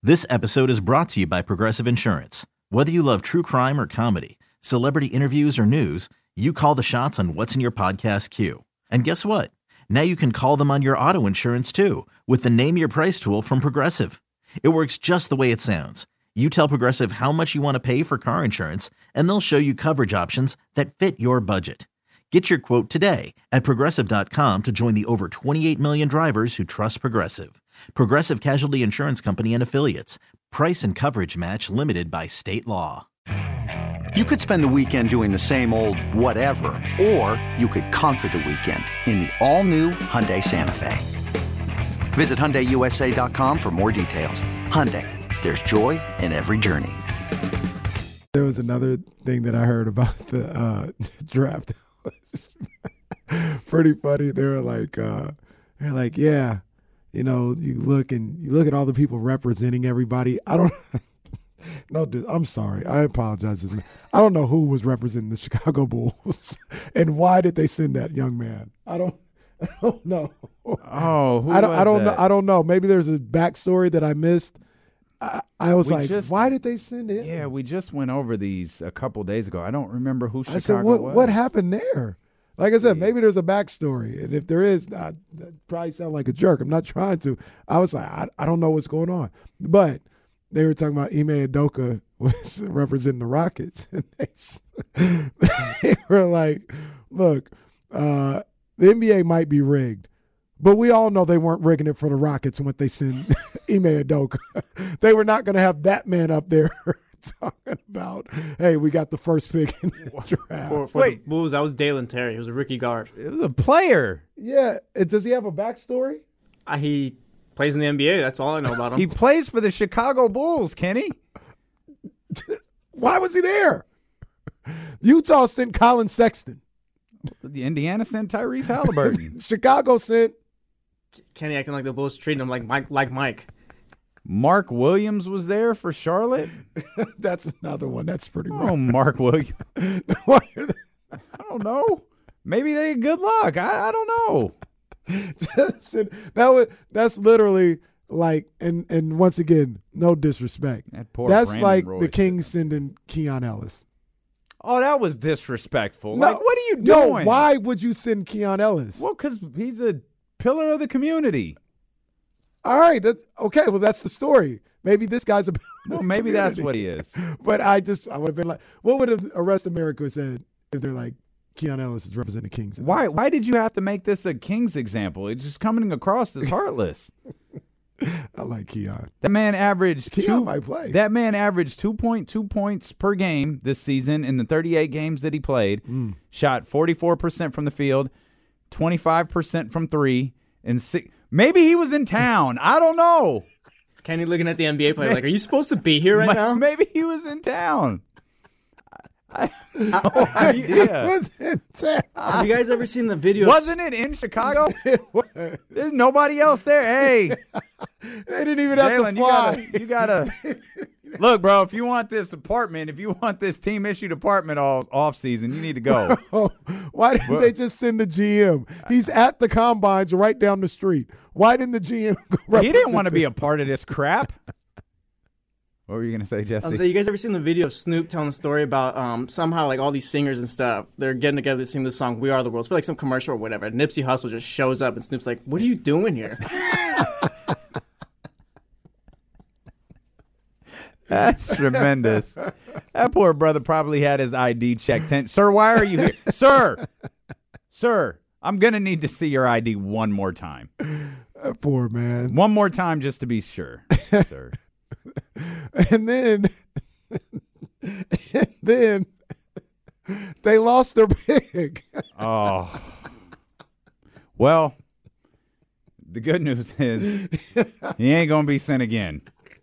This episode is brought to you by Progressive Insurance. Whether you love true crime or comedy, celebrity interviews or news, you call the shots on what's in your podcast queue. And guess what? Now you can call them on your auto insurance too with the Name Your Price tool from Progressive. It works just the way it sounds. You tell Progressive how much you want to pay for car insurance, and they'll show you coverage options that fit your budget. Get your quote today at Progressive.com to join the over 28 million drivers who trust Progressive. Progressive Casualty Insurance Company and Affiliates. Price and coverage match limited by state law. You could spend the weekend doing the same old whatever, or you could conquer the weekend in the all-new Hyundai Santa Fe. Visit HyundaiUSA.com for more details. Hyundai, there's joy in every journey. There was another thing that I heard about the draft. Pretty funny. They're like, yeah, you know, you look at all the people representing everybody. I don't. No, dude, I'm sorry. I apologize. I don't know who was representing the Chicago Bulls and why did they send that young man. I don't know. Oh, who I don't was know. that? I don't know. Maybe there's a backstory that I missed. I was why did they send it? Yeah, we just went over these a couple days ago. I don't remember who Chicago I said, was. what happened there? Like I said, maybe there's a backstory, and if there is, I probably sound like a jerk. I'm not trying to. I was like, I don't know what's going on, but they were talking about Ime Udoka was representing the Rockets, and they were like, look, the NBA might be rigged, but we all know they weren't rigging it for the Rockets when they sent Ime Udoka. They were not going to have that man up there talking about, hey, we got the first pick in the draft. For the Bulls, that was Dalen Terry. He was a rookie guard. It was a player. Yeah. Does he have a backstory? He plays in the NBA. That's all I know about him. He plays for the Chicago Bulls, Kenny. Why was he there? Utah sent Colin Sexton. The Indiana sent Tyrese Halliburton. Chicago sent Kenny acting like the Bulls treating him like Mike. Mark Williams was there for Charlotte. That's another one. That's pretty right. Oh, Mark Williams. I don't know. Maybe they had good luck. I don't know. That's literally like, and once again, no disrespect. That's Brandon like Roy the Kings sending Keon Ellis. Oh, that was disrespectful. No, like, what are you doing? No, why would you send Keon Ellis? Well, because he's a pillar of the community. All right, that's okay. Well, that's the story. Maybe this guy's a well. Maybe that's what he is. But I would have been like, what would Arrest America said if they're like Keon Ellis is representing Kings? Why did you have to make this a Kings example? It's just coming across as heartless. I like Keon. That man averaged might play. That man averaged 2.2 points per game this season in the 38 games that he played. Shot 44% from the field, 25% from three, and maybe he was in town. I don't know. Kenny looking at the NBA player like, are you supposed to be here right now? Maybe he was in town. Have you guys ever seen the video? Wasn't it in Chicago? There's nobody else there. Hey. They didn't even have to fly. You gotta look, bro, if you want this apartment, if you want this team-issued apartment all off-season, you need to go. Why didn't they just send the GM? He's at the Combines right down the street. Why didn't the GM go? He didn't want to be a part of this crap. What were you going to say, Jesse? I was saying, you guys ever seen the video of Snoop telling a story about somehow like all these singers and stuff, they're getting together to sing this song, We Are the World. It's for like some commercial or whatever. Nipsey Hussle just shows up and Snoop's like, what are you doing here? That's tremendous. That poor brother probably had his ID checked. Sir, why are you here? Sir, I'm going to need to see your ID one more time. That poor man. One more time just to be sure, sir. And then they lost their pick. Oh. Well, the good news is he ain't going to be sent again.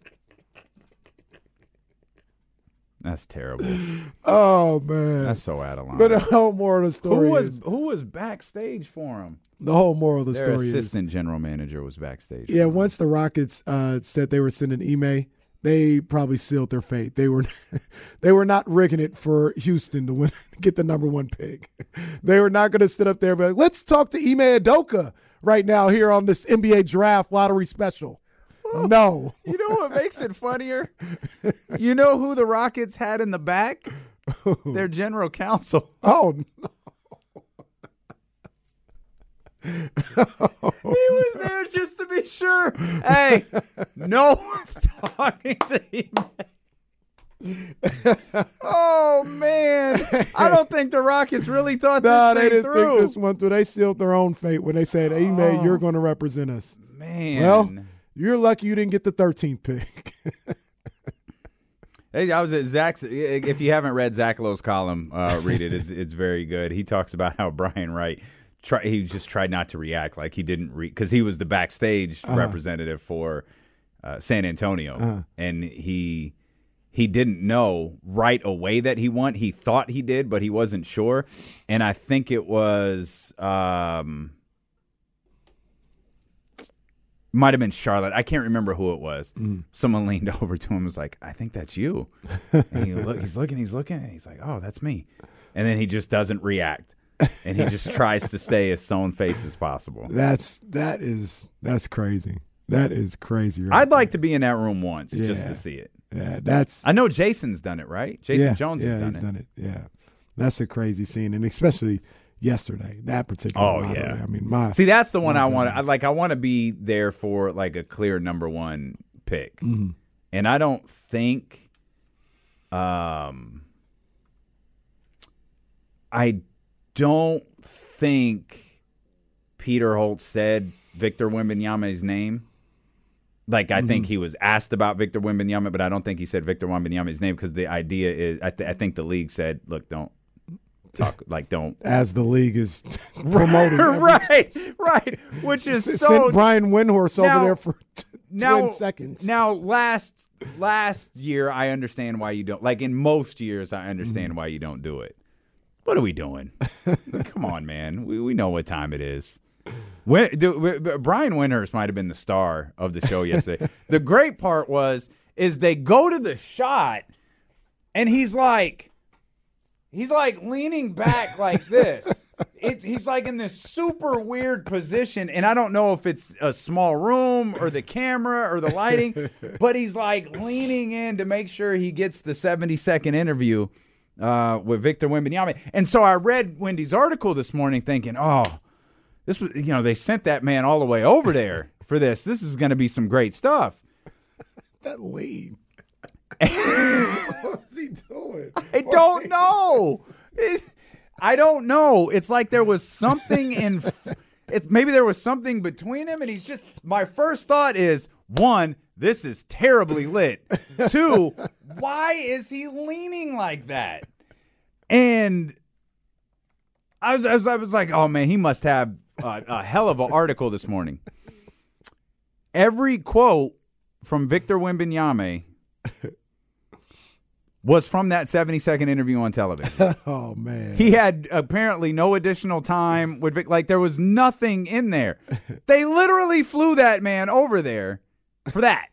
That's terrible. Oh, man. That's so out of line. But the whole moral of the story who was backstage for him? The whole moral of the Their story assistant general manager was backstage. Yeah, once the Rockets said they were sending Ime, they probably sealed their fate. They were not rigging it for Houston to get the number one pick. They were not going to sit up there and be like, let's talk to Ime Udoka right now here on this NBA draft lottery special. No. You know what makes it funnier? You know who the Rockets had in the back? Their general counsel. Oh, no. He was there just to be sure. Hey, no one's talking to him. Oh, man. I don't think the Rockets really thought No, this they thing didn't through. think this one through. They sealed their own fate when they said, Ime, you're going to represent us. Man. Well, you're lucky you didn't get the 13th pick. Hey, I was at Zach's. If you haven't read Zach Lowe's column, read it. It's very good. He talks about how Brian Wright, he just tried not to react, like he didn't because he was the backstage representative for San Antonio, and he didn't know right away that he won. He thought he did, but he wasn't sure. And I think it was might have been Charlotte. I can't remember who it was. Someone leaned over to him and was like, I think that's you. And he's looking, and he's like, oh, that's me. And then he just doesn't react. And he just tries to stay as stone-faced as possible. That's crazy. That is crazy. Right I'd like to be in that room once just to see it. Yeah, I know Jason's done it, right? Jason Jones has done it. Yeah, that's a crazy scene, and especially yesterday, that particular. Oh lottery. yeah, I mean, see, that's the one I want. I want to be there for like a clear number one pick, and I don't think, I don't think Peter Holt said Victor Wembanyama's name. Like, I think he was asked about Victor Wembanyama, but I don't think he said Victor Wembanyama's name because the idea is, I think the league said, look, don't talk, like, don't. As the league is promoting. right. Which is so. Sent Brian Windhorst over there for 10 seconds. Now, last year, I understand why you don't. Like, in most years, I understand why you don't do it. What are we doing? Come on, man. We know what time it is. Brian Windhorst might have been the star of the show yesterday. The great part is they go to the shot, and he's like leaning back like this. He's like in this super weird position, and I don't know if it's a small room or the camera or the lighting, but he's like leaning in to make sure he gets the 70-second interview with Victor Wembanyama. And so I read Wendy's article this morning thinking, oh, this was, they sent that man all the way over there for this. This is going to be some great stuff. That lead. What's he doing? I don't know. I don't know. It's like there was something maybe there was something between him, and he's just. My first thought is, 1, this is terribly lit. 2, why is he leaning like that? And I was like, oh man, he must have a hell of an article this morning. Every quote from Victor Wembanyama was from that 70-second interview on television. Oh man, he had apparently no additional time with Vic. Like, there was nothing in there. They literally flew that man over there for that.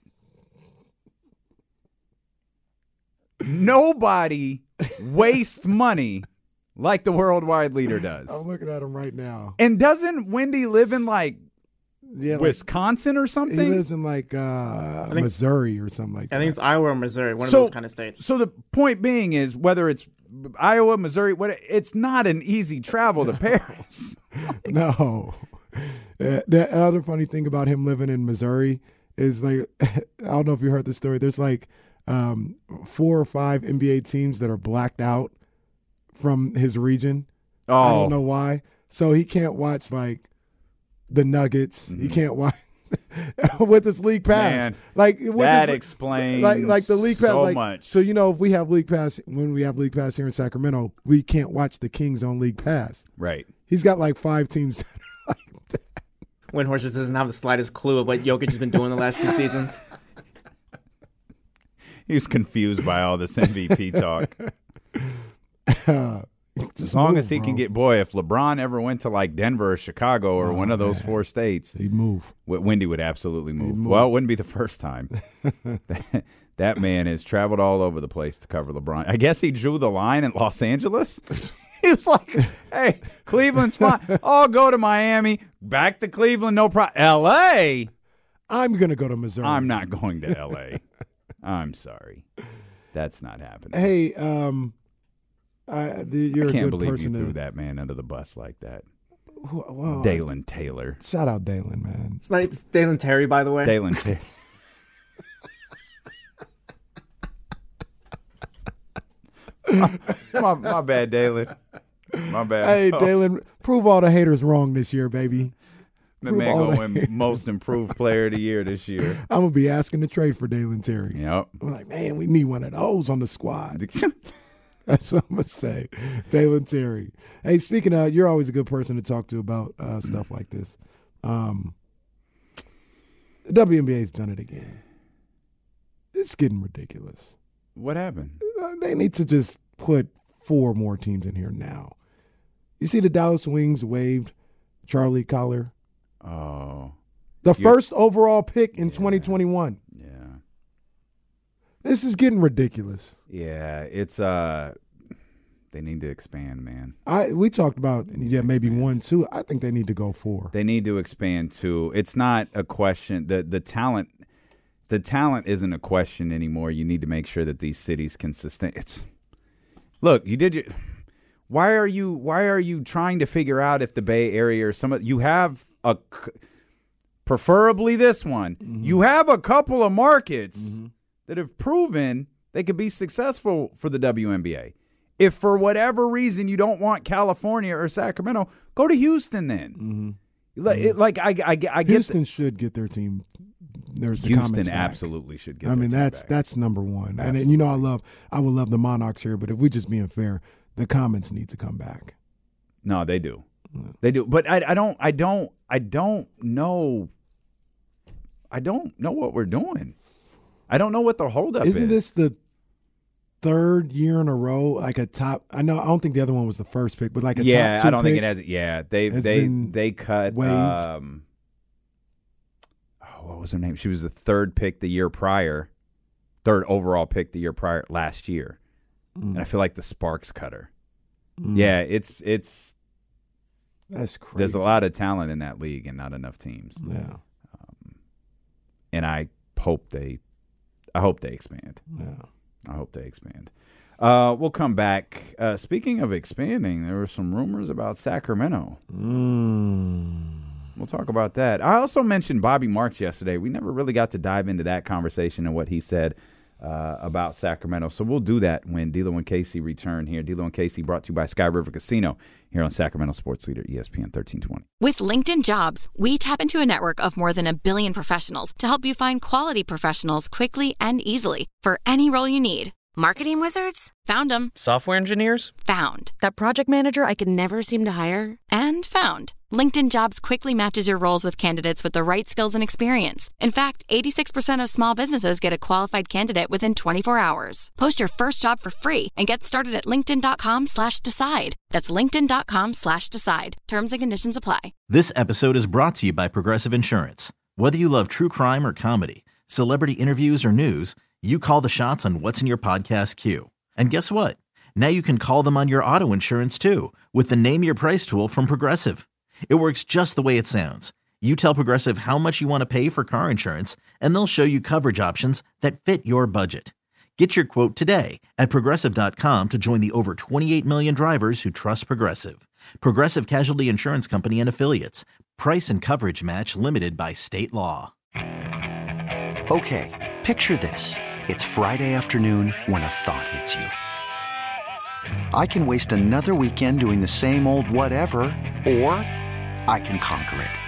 Nobody wastes money like the worldwide leader does. I'm looking at him right now. And doesn't Wendy live in Wisconsin or something? He lives in Missouri or something like that. I think it's Iowa or Missouri, one of those kind of states. So the point being is, whether it's Iowa, Missouri, it's not an easy travel to Paris. No. The other funny thing about him living in Missouri is, like, I don't know if you heard the story. There's 4 or 5 NBA teams that are blacked out from his region. Oh. I don't know why. So he can't watch the Nuggets. He can't watch with his league pass. Man, that explains like the league pass so much. So if we have league pass, when we have league pass here in Sacramento, we can't watch the Kings on league pass. Right. He's got 5 teams that are like that. Windhorst just doesn't have the slightest clue of what Jokic has been doing the last 2 seasons. He was confused by all this MVP talk. As long as he can get, if LeBron ever went to Denver or Chicago or one of those 4 states, he'd move. Wendy would absolutely move. Well, it wouldn't be the first time. That man has traveled all over the place to cover LeBron. I guess he drew the line in Los Angeles. He was like, hey, Cleveland's fine. I'll go to Miami, back to Cleveland, no problem. L.A.? I'm going to go to Missouri. I'm not going to L.A. I'm sorry. That's not happening. Hey, you're I a can't good believe person you threw to, that man under the bus like that. well, Dalen Taylor. Shout out Dalen, man. It's Dalen Terry, by the way. Dalen Taylor. my bad, Dalen. My bad. Hey, Dalen, prove all the haters wrong this year, baby. That man going to win most improved player of the year this year. I'm going to be asking to trade for Dalen Terry. Yep. I'm like, man, we need one of those on the squad. That's what I'm going to say. Dalen Terry. Hey, speaking of, you're always a good person to talk to about stuff like this. The WNBA's done it again. It's getting ridiculous. What happened? They need to just put 4 more teams in here now. You see the Dallas Wings waived Charlie Collar? Oh. The first overall pick in 2021. Yeah. This is getting ridiculous. Yeah, it's they need to expand, man. We talked about maybe 1, 2. I think they need to go 4. They need to expand too. It's not a question. The talent isn't a question anymore. You need to make sure that these cities can sustain. Look, you did your. Why are you trying to figure out if the Bay Area or you have preferably this one. Mm-hmm. You have a couple of markets that have proven they could be successful for the WNBA. If for whatever reason you don't want California or Sacramento, go to Houston then. Mm-hmm. I get Houston should get their team. Houston absolutely should get. I mean, that's number one. Absolutely. And I would love the Monarchs here, but if we just being fair, the Comets need to come back. No, they do. They do. But I don't know. I don't know what we're doing. I don't know what the holdup is. Isn't this the third year in a row, like a top? I don't think the other one was the first pick, but like a top 2 I don't pick think it has. Yeah, they cut. Waived. What was her name? She was the third pick the year prior, third overall pick the year prior last year, and I feel like the Sparks cut her. Yeah, it's that's crazy. There's a lot of talent in that league and not enough teams. Yeah, and I hope they expand. Yeah, I hope they expand. We'll come back. Speaking of expanding, there were some rumors about Sacramento. We'll talk about that. I also mentioned Bobby Marks yesterday. We never really got to dive into that conversation and what he said about Sacramento. So we'll do that when D'Lo and Casey return here. D'Lo and Casey brought to you by Sky River Casino here on Sacramento Sports Leader ESPN 1320. With LinkedIn Jobs, we tap into a network of more than 1 billion professionals to help you find quality professionals quickly and easily for any role you need. Marketing wizards? Found them. Software engineers? Found. That project manager I could never seem to hire? And found. LinkedIn Jobs quickly matches your roles with candidates with the right skills and experience. In fact, 86% of small businesses get a qualified candidate within 24 hours. Post your first job for free and get started at linkedin.com/decide. That's linkedin.com/decide. Terms and conditions apply. This episode is brought to you by Progressive Insurance. Whether you love true crime or comedy, celebrity interviews or news, you call the shots on what's in your podcast queue. And guess what? Now you can call them on your auto insurance too with the Name Your Price tool from Progressive. It works just the way it sounds. You tell Progressive how much you want to pay for car insurance, and they'll show you coverage options that fit your budget. Get your quote today at Progressive.com to join the over 28 million drivers who trust Progressive. Progressive Casualty Insurance Company and Affiliates. Price and coverage match limited by state law. Okay, picture this. It's Friday afternoon when a thought hits you. I can waste another weekend doing the same old whatever, or I can conquer it.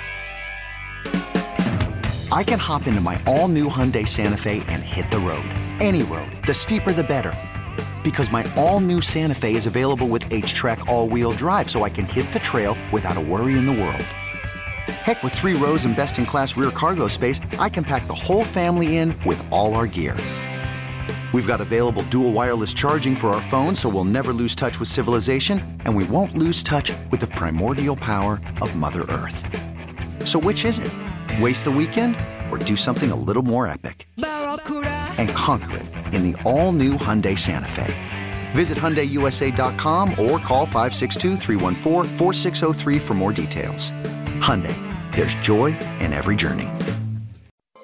I can hop into my all-new Hyundai Santa Fe and hit the road. Any road. The steeper, the better. Because my all-new Santa Fe is available with H-Track all-wheel drive, so I can hit the trail without a worry in the world. Heck, with 3 rows and best-in-class rear cargo space, I can pack the whole family in with all our gear. We've got available dual wireless charging for our phones, so we'll never lose touch with civilization, and we won't lose touch with the primordial power of Mother Earth. So which is it? Waste the weekend or do something a little more epic? And conquer it in the all-new Hyundai Santa Fe. Visit HyundaiUSA.com or call 562-314-4603 for more details. Hyundai, there's joy in every journey.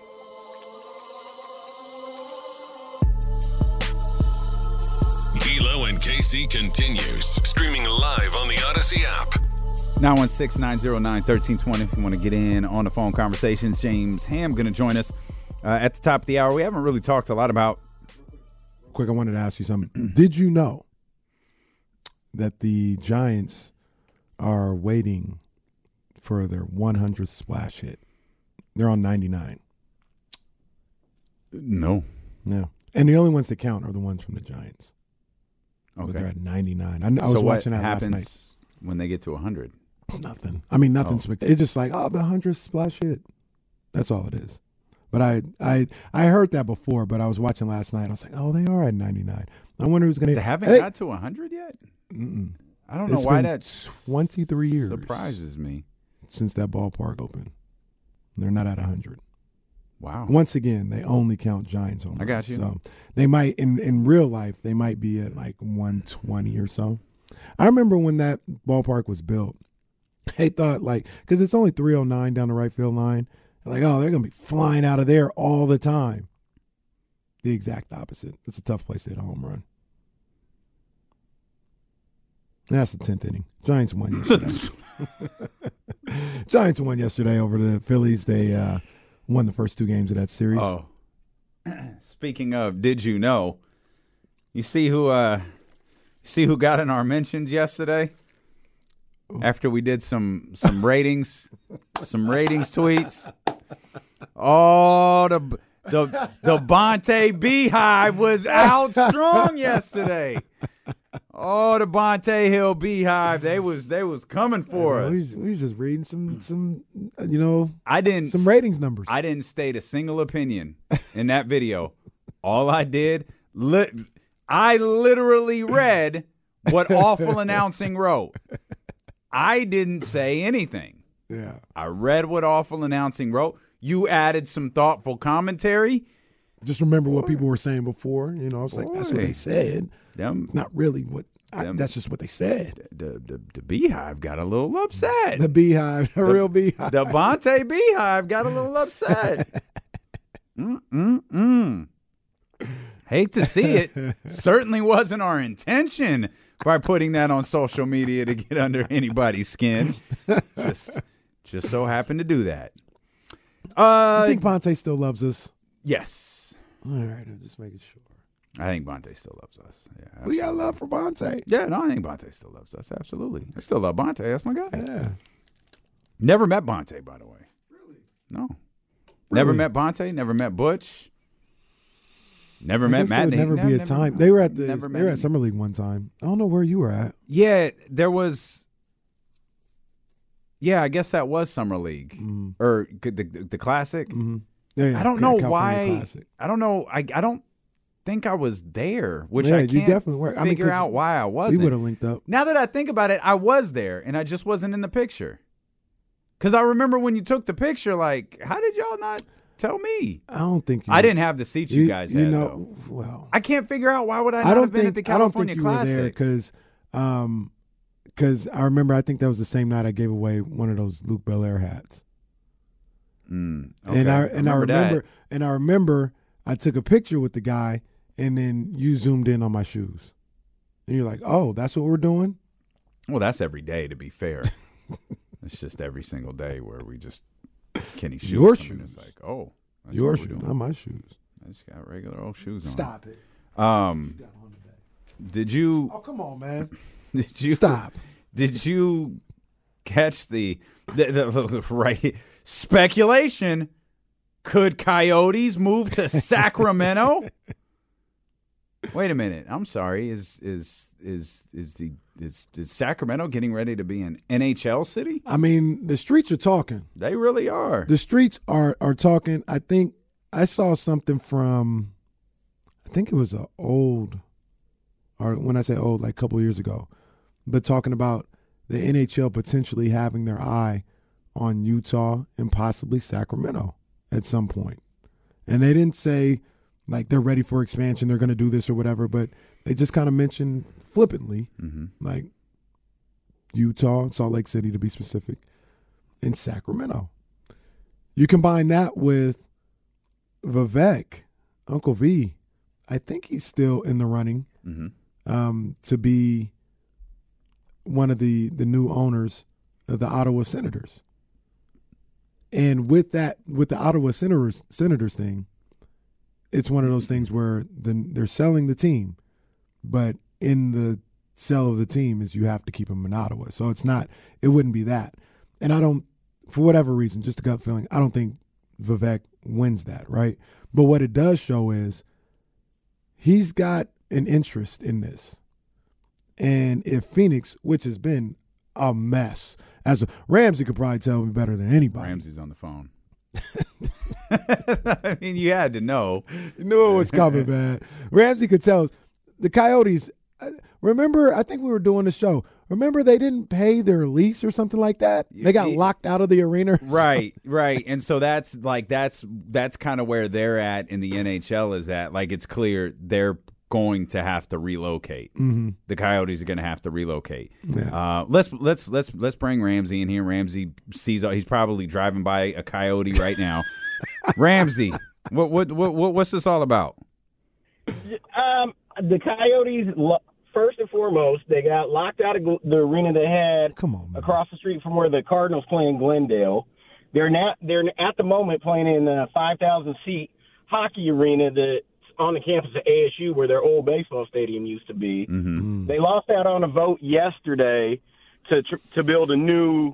KC continues. Streaming live on the Odyssey app. 916-909-1320 if you want to get in on the phone conversations. James Ham going to join us at the top of the hour. We haven't really talked a lot about. Quick, I wanted to ask you something. Did you know that the Giants are waiting for their 100th splash hit? They're on 99. No. Yeah. And the only ones that count are the ones from the Giants. Okay. But they're at 99. I was watching that last night. When they get to 100? Nothing. I mean, nothing spectacular. It's just like, the 100th splash hit. That's all it is. But I heard that before, but I was watching last night. I was like, they are at 99. I wonder who's going to. They haven't got to 100 yet? Mm-mm. I don't know why that 23 years surprises me. Since that ballpark opened. They're not at 100. Wow. Once again, they only count Giants home runs. I got you. So they might, in real life, they might be at like 120 or so. I remember when that ballpark was built, they thought because it's only 309 down the right field line, they're going to be flying out of there all the time. The exact opposite. It's a tough place to hit a home run. That's the 10th inning. Giants won yesterday. Giants won yesterday over the Phillies. They won the first 2 games of that series. Oh. Speaking of, did you know? You see who got in our mentions yesterday? After we did some ratings, some ratings tweets. Oh, the Bonte Beehive was out strong yesterday. Oh, the Bonte Hill Beehive, they was coming for us. We was just reading some some ratings numbers. I didn't state a single opinion in that video. All I did, I literally read what Awful Announcing wrote. I didn't say anything. Yeah. I read what Awful Announcing wrote. You added some thoughtful commentary. Just remember what people were saying before. I was like, that's what they said. Not really what. That's just what they said. The Beehive got a little upset. The Beehive, the real Beehive. The Bonte Beehive got a little upset. Hate to see it. Certainly wasn't our intention by putting that on social media to get under anybody's skin. Just so happened to do that. I think Bonte still loves us. Yes. All right, I'm just making sure. I think Bonte still loves us. Yeah, we got love for Bonte. Yeah, no, I think Bonte still loves us. Absolutely. I still love Bonte. That's my guy. Yeah. Never met Bonte, by the way. Really? No. Really? Never met Bonte. Never met Butch. Never met Matt. Never be a time. They were at Summer League one time. I don't know where you were at. Yeah, there was. Yeah, I guess that was Summer League or the Classic. Mm-hmm. Yeah, I don't know California why. Classic. I don't know. I don't think I was there, which yeah, I you can't definitely were. figure out why I wasn't. We would have linked up. Now that I think about it, I was there, and I just wasn't in the picture. Because I remember when you took the picture, how did y'all not tell me? I don't think I didn't have the seats you guys had, though. Well, I can't figure out why would I not have been at the California Classic. Because I remember, I think that was the same night I gave away one of those Luke Belair hats. Okay. And I remember I took a picture with the guy, and then you zoomed in on my shoes, and you're like, "Oh, that's what we're doing." Well, that's every day, to be fair. It's just every single day where we just Kenny shoes. Your shoes. It's like, oh, that's your what we're shoes, doing. not my shoes. I just got regular old shoes on. Stop it. Did you? Oh, come on, man. Did you stop? Did you catch the right speculation? Could Coyotes move to Sacramento? Wait a minute. I'm sorry. Is Sacramento getting ready to be an NHL city? I mean, the streets are talking. They really are. The streets are talking. I think I saw something from, I think it was an old, or when I say old, like a couple years ago, but talking about the NHL potentially having their eye on Utah and possibly Sacramento at some point. And they didn't say, like, they're ready for expansion, they're going to do this or whatever, but they just kind of mentioned flippantly, like Utah, Salt Lake City to be specific, and Sacramento. You combine that with Vivek, Uncle V. I think he's still in the running to be one of the new owners of the Ottawa Senators. And with the Ottawa Senators thing, it's one of those things where they're selling the team, but in the sell of the team is you have to keep them in Ottawa. So it wouldn't be that. And I don't, for whatever reason, just a gut feeling, I don't think Vivek wins that, right? But what it does show is he's got an interest in this. And if Phoenix, which has been a mess, Ramsey could probably tell me better than anybody. Ramsey's on the phone. I mean, you had to know. You knew it was coming, man. Ramsey could tell us. The Coyotes, remember, I think we were doing the show. Remember they didn't pay their lease or something like that? They got locked out of the arena. Right. And so that's kind of where they're at in the NHL is at. Like, it's clear they're going to have to relocate. Mm-hmm. The Coyotes are going to have to relocate. Yeah. Let's bring Ramsey in here. Ramsey sees he's probably driving by a Coyote right now. Ramsey, what's this all about? The Coyotes, first and foremost, they got locked out of the arena they had across the street from where the Cardinals play in Glendale. They're at the moment playing in a 5,000-seat hockey arena that's on the campus of ASU where their old baseball stadium used to be. Mm-hmm. They lost out on a vote yesterday to build a new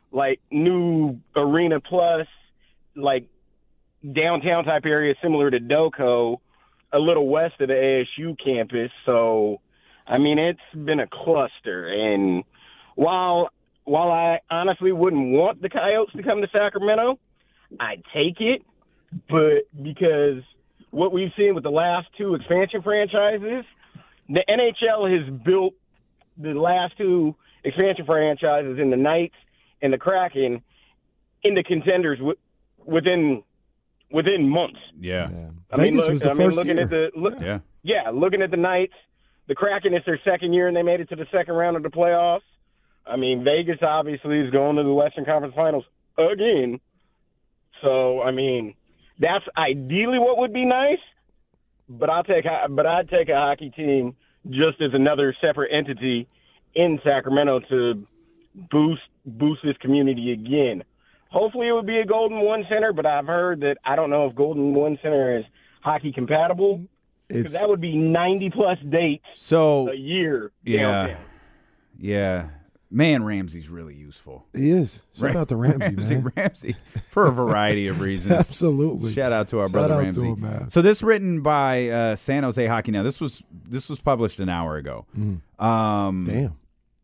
arena plus like downtown type area similar to Doco, a little west of the ASU campus. So, I mean, it's been a cluster. And while I honestly wouldn't want the Coyotes to come to Sacramento, I'd take it. But because what we've seen with the last two expansion franchises, the NHL has built the last two expansion franchises in the Knights and the Kraken into contenders within months. Yeah. Looking at the Knights, the Kraken, it's their second year and they made it to the second round of the playoffs. I mean, Vegas obviously is going to the Western Conference Finals again. So, I mean, that's ideally what would be nice, but I'd take a hockey team just as another separate entity in Sacramento to boost this community again. Hopefully it would be a Golden One Center, but I've heard that I don't know if Golden One Center is hockey compatible. Because that would be 90-plus dates a year. Yeah. Yeah. Man, Ramsey's really useful. He is. Shout out to Ramsey, man. Ramsey, for a variety of reasons. Absolutely. Shout out to our brother Ramsey. To him, man. So this written by San Jose Hockey Now. This was published an hour ago. Damn.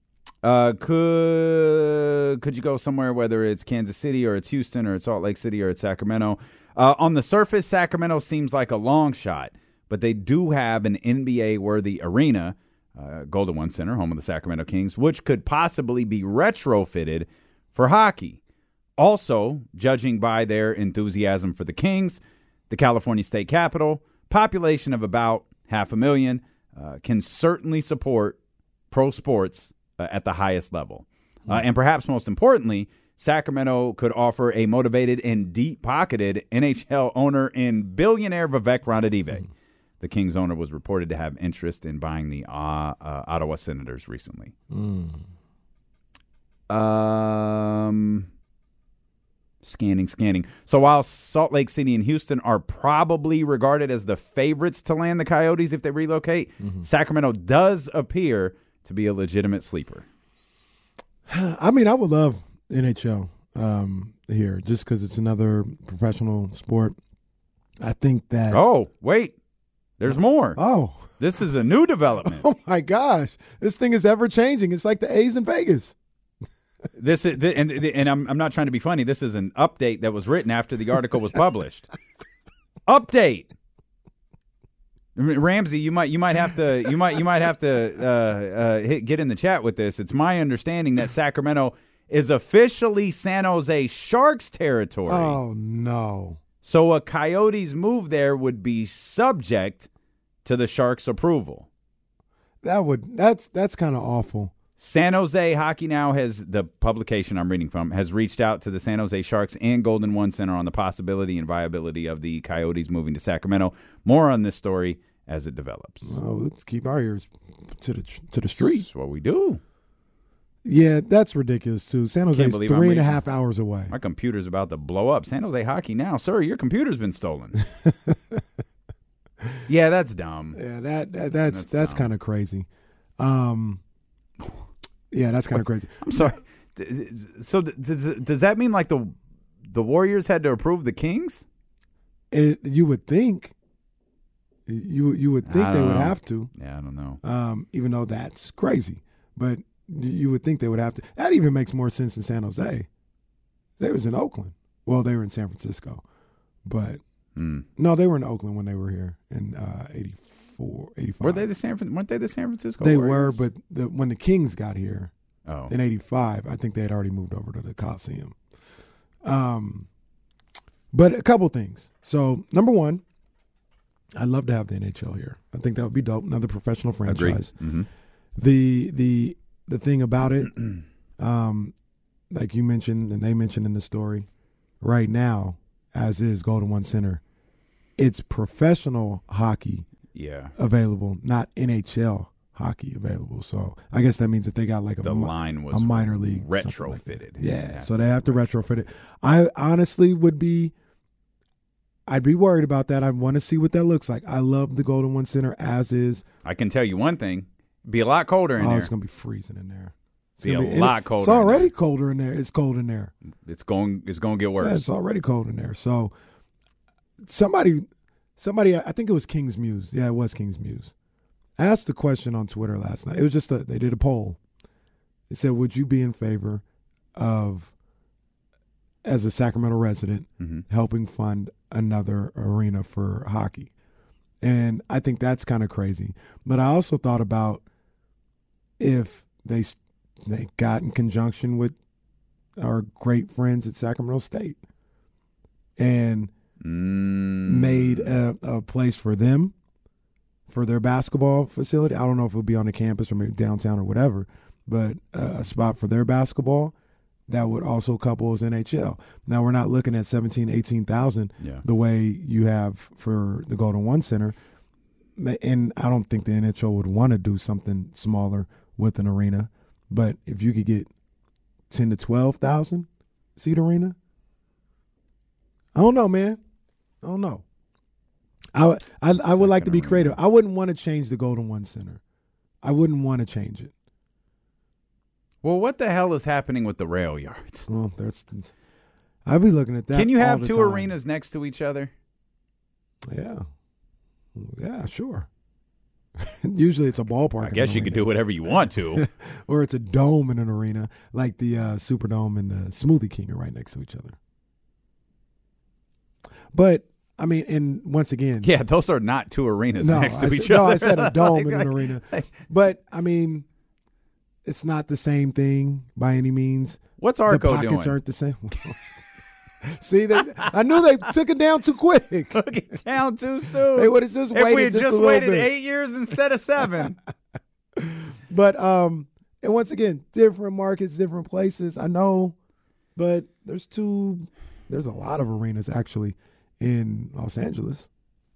Could you go somewhere, whether it's Kansas City or it's Houston or it's Salt Lake City or it's Sacramento? On the surface, Sacramento seems like a long shot, but they do have an NBA-worthy arena, Golden One Center, home of the Sacramento Kings, which could possibly be retrofitted for hockey. Also, judging by their enthusiasm for the Kings, the California state capital, population of about 500,000, can certainly support pro sports at the highest level. And perhaps most importantly, Sacramento could offer a motivated and deep-pocketed NHL owner and billionaire Vivek Ranadive. The Kings owner was reported to have interest in buying the Ottawa Senators recently. Scanning. So while Salt Lake City and Houston are probably regarded as the favorites to land the Coyotes if they relocate, Sacramento does appear to be a legitimate sleeper. I mean, I would love NHL here just because it's another professional sport. I think that... Oh, wait. There's more. Oh. This is a new development. Oh, my gosh. This thing is ever-changing. It's like the A's in Vegas. This is, and I'm not trying to be funny. This is an update that was written after the article was published. Update. Ramsey, you might have to get in the chat with this. It's my understanding that Sacramento is officially San Jose Sharks territory. Oh no. So a Coyotes move there would be subject to the Sharks' approval. That's kind of awful. San Jose Hockey Now the publication I'm reading from, has reached out to the San Jose Sharks and Golden One Center on the possibility and viability of the Coyotes moving to Sacramento. More on this story as it develops. Well, let's keep our ears to the street. That's what we do. Yeah, that's ridiculous too. San Jose's believe I'm 3.5 hours away. My computer's about to blow up. San Jose Hockey now. Sir, your computer's been stolen. Yeah, that's dumb. Yeah, that's kind of crazy. Yeah, that's kind of crazy. I'm sorry. So does that mean like the Warriors had to approve the Kings? You would think. You would think they would have to. Yeah, I don't know. Even though that's crazy, but you would think they would have to. That even makes more sense in San Jose. They was in Oakland. Well, they were in San Francisco, but no, they were in Oakland when they were here in 84, 85. Weren't they the San Francisco They Warriors? were, but when the Kings got here in 85, I think they had already moved over to the Coliseum. But a couple things. So, number one, I'd love to have the NHL here. I think that would be dope. Another professional franchise. Mm-hmm. The thing about it, like you mentioned and they mentioned in the story, right now, as is Golden One Center, it's professional hockey available, not NHL hockey available. So I guess that means that they got like the line was a minor league retrofitted. Yeah, so they have to retrofit it. I honestly I'd be worried about that. I want to see what that looks like. I love the Golden One Center as is. I can tell you one thing. It'd be a lot colder in there. It's going to be freezing in there. It's be a lot colder. It's already colder in there. It's cold in there. It's going to get worse. Yeah, it's already cold in there. So somebody, I think it was King's Muse. Yeah, it was King's Muse. Asked the question on Twitter last night. It was just they did a poll. It said, would you be in favor of, as a Sacramento resident, helping fund another arena for hockey? And I think that's kind of crazy. But I also thought about if they got in conjunction with our great friends at Sacramento State and made a place for them, for their basketball facility. I don't know if it would be on the campus or maybe downtown or whatever, but a spot for their basketball that would also couple as NHL. Now, we're not looking at 17,000, 18,000 the way you have for the Golden One Center. And I don't think the NHL would want to do something smaller with an arena. But if you could get 10 to 12,000 seat arena, I don't know, man. I don't know. I would like to be creative. I wouldn't want to change the Golden One Center. I wouldn't want to change it. Well, what the hell is happening with the rail yards? Well, I'd be looking at that. Can you have all the two time. arenas next to each other? Yeah, sure. Usually it's a ballpark. I guess you could do whatever you want to. Or it's a dome in an arena, like the Superdome and the Smoothie King are right next to each other. But, I mean, and once again. Yeah, those are not two arenas next to each other. No, I said a dome in an arena. But, I mean, it's not the same thing by any means. What's Arco doing? The pockets aren't the same. See, I knew they took it down too quick. Took it down too soon. They would have just waited. If we had just just a waited bit. 8 years instead of 7. But and once again, different markets, different places. I know, but there's a lot of arenas actually in Los Angeles.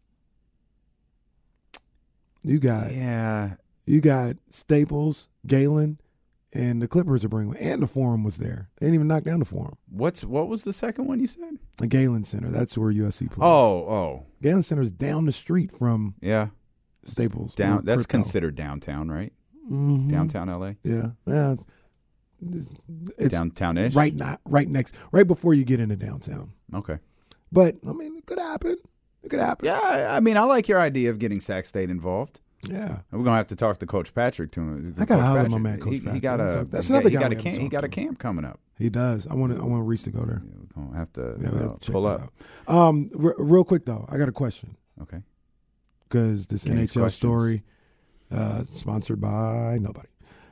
You got Staples, Galen, and the Clippers are bringing one. And the Forum was there. They didn't even knock down the Forum. What was the second one you said? The Galen Center. That's where USC plays. Oh. Galen Center is down the street from Staples. That's considered downtown, right? Mm-hmm. Downtown LA? Yeah. It's downtown-ish? Right before you get into downtown. Okay. But, I mean, it could happen. Yeah, I mean, I like your idea of getting Sac State involved. Yeah. We're going to have to talk to Coach Patrick. I got to holler at my man, Coach Patrick. That's another guy. He got a camp coming up. He does. I want Reese to go there. Yeah, we're going to have to, we have to pull up. Real quick, though, I got a question. Okay. Because this NHL story, sponsored by nobody.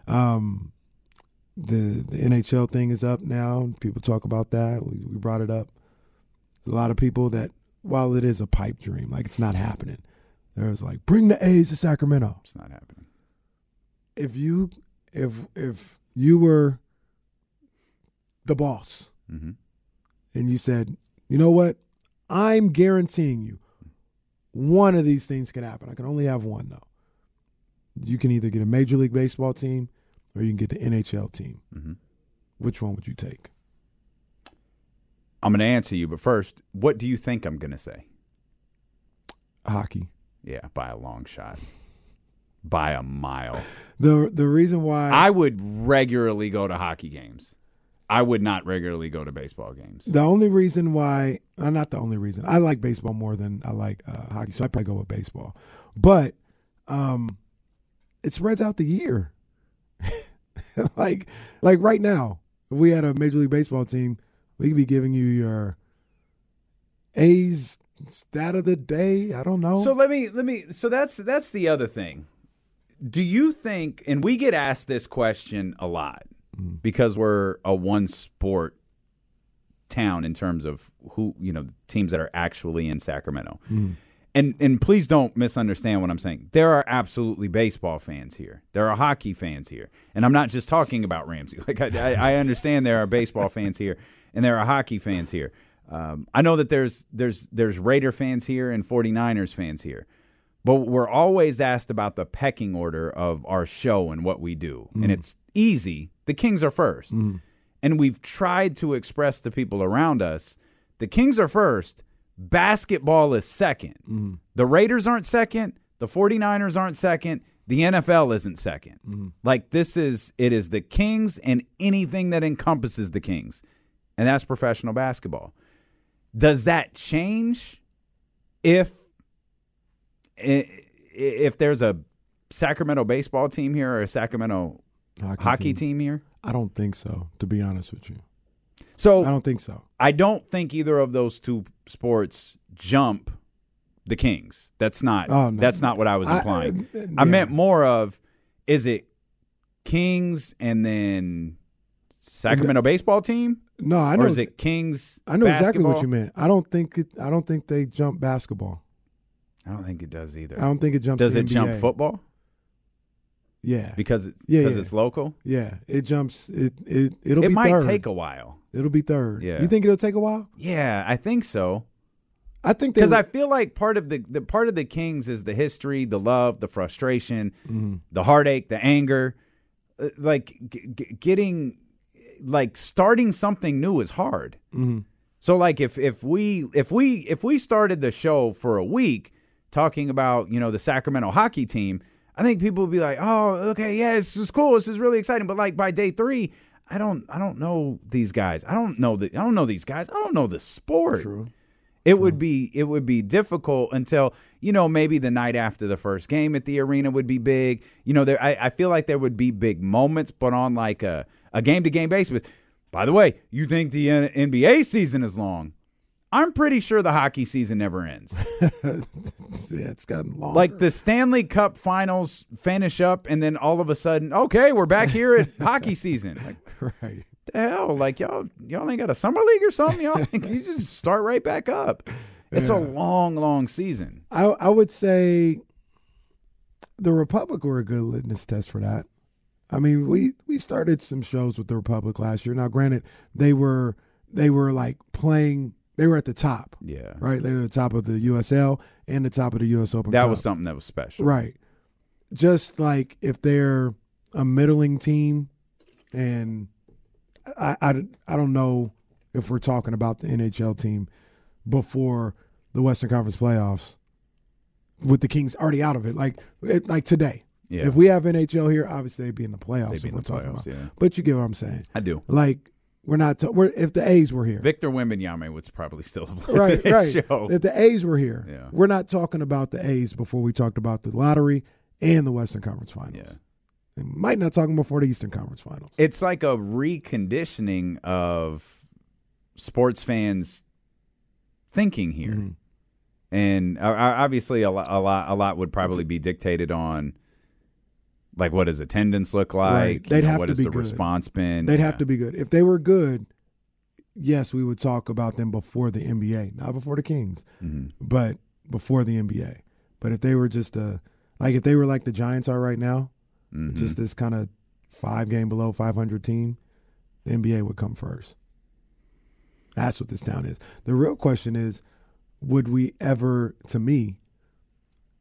The NHL thing is up now. People talk about that. We brought it up. There's a lot of people that, while it is a pipe dream, like it's not happening, there's like, bring the A's to Sacramento. It's not happening. If you were the boss and you said, you know what, I'm guaranteeing you one of these things can happen. I can only have one, though. You can either get a Major League Baseball team or you can get the NHL team. Mm-hmm. Which one would you take? I'm going to answer you, but first, what do you think I'm going to say? Hockey. Yeah, by a long shot. By a mile. The reason why I would regularly go to hockey games. I would not regularly go to baseball games. The only reason why, not the only reason, I like baseball more than I like hockey, so I'd probably go with baseball. But it spreads out the year. like right now, if we had a Major League Baseball team, we could be giving you your A's stat of the day. I don't know. So let me. So that's the other thing. Do you think? And we get asked this question a lot because we're a one sport town in terms of who teams that are actually in Sacramento. And please don't misunderstand what I'm saying. There are absolutely baseball fans here. There are hockey fans here, and I'm not just talking about Ramsey. Like I understand there are baseball fans here, and there are hockey fans here. I know that there's Raider fans here and 49ers fans here, but we're always asked about the pecking order of our show and what we do, and it's easy. The Kings are first, and we've tried to express to people around us, the Kings are first. Basketball is second. The Raiders aren't second. The 49ers aren't second. The NFL isn't second. Like it is the Kings and anything that encompasses the Kings. And that's professional basketball. Does that change if there's a Sacramento baseball team here or a Sacramento hockey team here? I don't think so, to be honest with you. So I don't think so. I don't think either of those two sports jump the Kings. That's not that's not what I was implying. I meant more of, is it Kings and then Sacramento baseball team? No, I know. Or is it Kings? I know exactly basketball? what you meant. I don't think they jump basketball. I don't think it does either. I don't think it jumps. Does the it NBA. jump football? Yeah, because it's local. Yeah, it jumps. It'll It be might third. take a while. It'll be third. Yeah. You think it'll take a while? Yeah, I think so. I think because I feel like part of the part of the Kings is the history, the love, the frustration, the heartache, the anger. Like getting, like starting something new is hard. So like if we started the show for a week talking about the Sacramento hockey team, I think people would be like, oh, okay, yeah, this is cool, this is really exciting. But like by day 3, I don't know these guys. I don't know these guys. I don't know the sport. True. It would be difficult until maybe the night after the first game at the arena would be big. I feel like there would be big moments, but on like a game to game basis. By the way, you think the NBA season is long? I'm pretty sure the hockey season never ends. Yeah, it's gotten longer. Like the Stanley Cup Finals finish up, and then all of a sudden, okay, we're back here at hockey season. Like, right. The hell, like y'all ain't got a summer league or something? Y'all you just start right back up. It's a long season. I would say the Republic were a good litmus test for that. I mean, we started some shows with the Republic last year. Now, granted, they were like playing. They were at the top. Yeah. Right? They were at the top of the USL and the top of the U.S. Open That Cup. was something that was special. Right. Just like if they're a middling team, and I don't know if we're talking about the NHL team before the Western Conference playoffs with the Kings already out of it. Like today. Yeah. If we have NHL here, obviously they'd be in the playoffs. They'd be in the playoffs, yeah. But you get what I'm saying. I do. Like, if the A's were here. Victor Wembanyama would probably still have played right. show. If the A's were here, Yeah. we're not talking about the A's before we talked about the lottery and the Western Conference Finals. Yeah. And might not talking before the Eastern Conference Finals. It's like a reconditioning of sports fans thinking here. And obviously a lot would probably be dictated on, like, what does attendance look like? Right. They'd have what to has be the good. response been? They'd have to be good. If they were good, yes, we would talk about them before the NBA, not before the Kings, but before the NBA. But if they were just if they were like the Giants are right now, just this kind of 5-game below 500 team, the NBA would come first. That's what this town is. The real question is, would we ever, to me,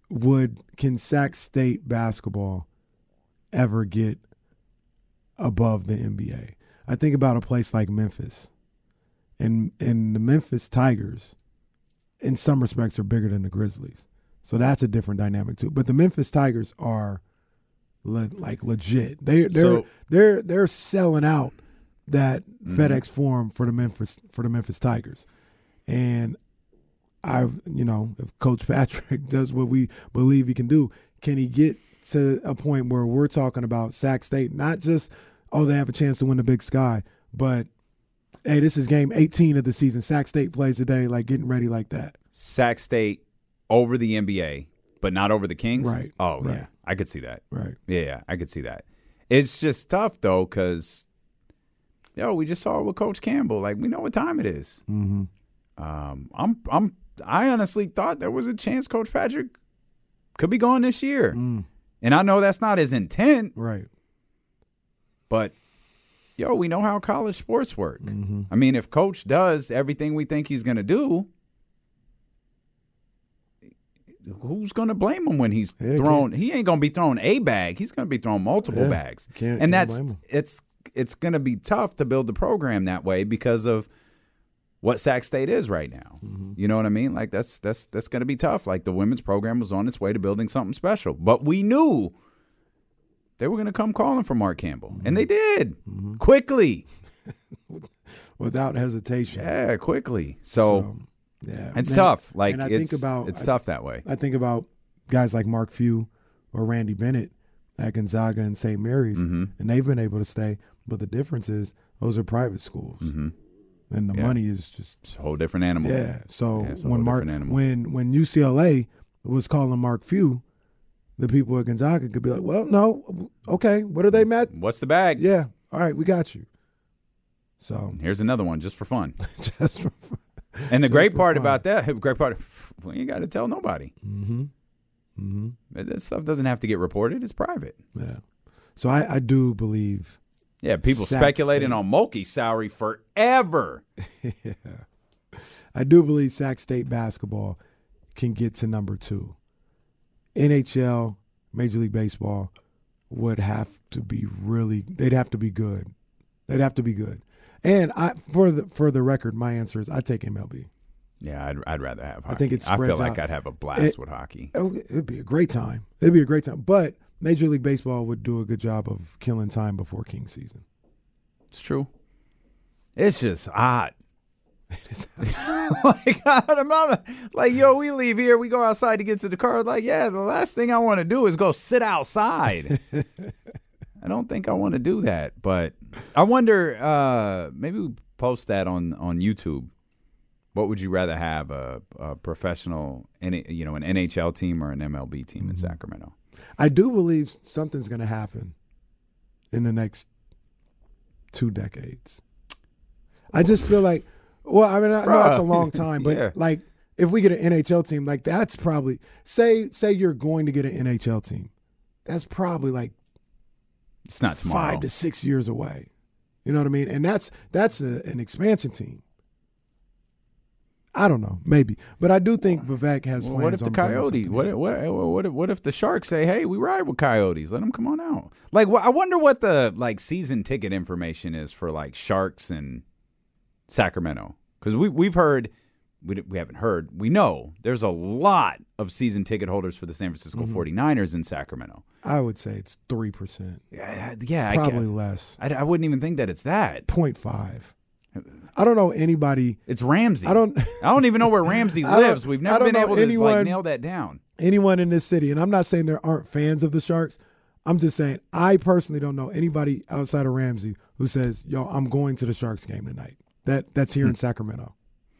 can Sac State basketball ever get above the NBA? I think about a place like Memphis, and the Memphis Tigers, in some respects, are bigger than the Grizzlies. So that's a different dynamic too. But the Memphis Tigers are legit. They're selling out that FedEx Forum for the Memphis Tigers, and if Coach Patrick does what we believe he can do, can he get to a point where we're talking about Sac State, not just, they have a chance to win the Big Sky, but, hey, this is game 18 of the season. Sac State plays today, getting ready like that. Sac State over the NBA, but not over the Kings? Right. Oh, right. yeah. I could see that. Right. Yeah, I could see that. It's just tough, though, because, we just saw it with Coach Campbell. We know what time it is. Mm-hmm. I honestly thought there was a chance Coach Patrick could be gone this year. And I know that's not his intent. Right. But, we know how college sports work. Mm-hmm. I mean, if Coach does everything we think he's going to do, who's going to blame him when he's thrown? He ain't going to be thrown a bag. He's going to be thrown multiple bags. Can't it's going to be tough to build the program that way because of what Sac State is right now. Mm-hmm. You know what I mean? That's going to be tough. The women's program was on its way to building something special. But we knew they were going to come calling for Mark Campbell. And they did. Quickly. Without hesitation. Yeah, quickly. So yeah. It's tough. It's tough that way. I think about guys like Mark Few or Randy Bennett at Gonzaga and St. Mary's, and they've been able to stay. But the difference is those are private schools. Mm-hmm. And the money is just it's a whole different animal. Yeah. So when when UCLA was calling Mark Few, the people at Gonzaga could be like, well, no, okay, what are they mad? What's the bag? Yeah. All right, we got you. So here's another one just for fun. Just for fun. And the great part about that, we ain't got to tell nobody. Mm-hmm. Mm-hmm. This stuff doesn't have to get reported. It's private. Yeah. So I do believe. Yeah, people speculating on Mulkey's salary forever. Yeah. I do believe Sac State basketball can get to number 2. NHL, Major League Baseball would have to be they'd have to be good. They'd have to be good. And for the record, my answer is I take MLB. Yeah, I'd rather have hockey. I think it spreads I feel like out. I'd have a blast with hockey. It'd be a great time. But Major League Baseball would do a good job of killing time before King season. It's true. It's just hot. We leave here, we go outside to get to the car. The last thing I want to do is go sit outside. I don't think I want to do that, but I wonder, maybe we post that on YouTube. What would you rather have, a professional, an NHL team or an MLB team in Sacramento? I do believe something's going to happen in the next 2 decades. I just feel like, I know it's a long time, but if we get an NHL team, that's probably, say you're going to get an NHL team, that's probably it's not tomorrow. 5 to 6 years away. You know what I mean? And that's an expansion team. I don't know, maybe, but I do think Vivek has plans. What if the Coyotes? What if the Sharks say, "Hey, we ride with Coyotes. Let them come on out." I wonder what the season ticket information is for Sharks and Sacramento, because we've heard, we haven't heard. We know there's a lot of season ticket holders for the San Francisco 49ers in Sacramento. I would say it's 3%. Yeah, probably less. I wouldn't even think that it's that 0.5. I don't know anybody. It's Ramsey. I don't even know where Ramsey lives. We've never been able to nail that down. Anyone in this city, and I'm not saying there aren't fans of the Sharks. I'm just saying I personally don't know anybody outside of Ramsey who says, "Yo, I'm going to the Sharks game tonight." That's here in Sacramento.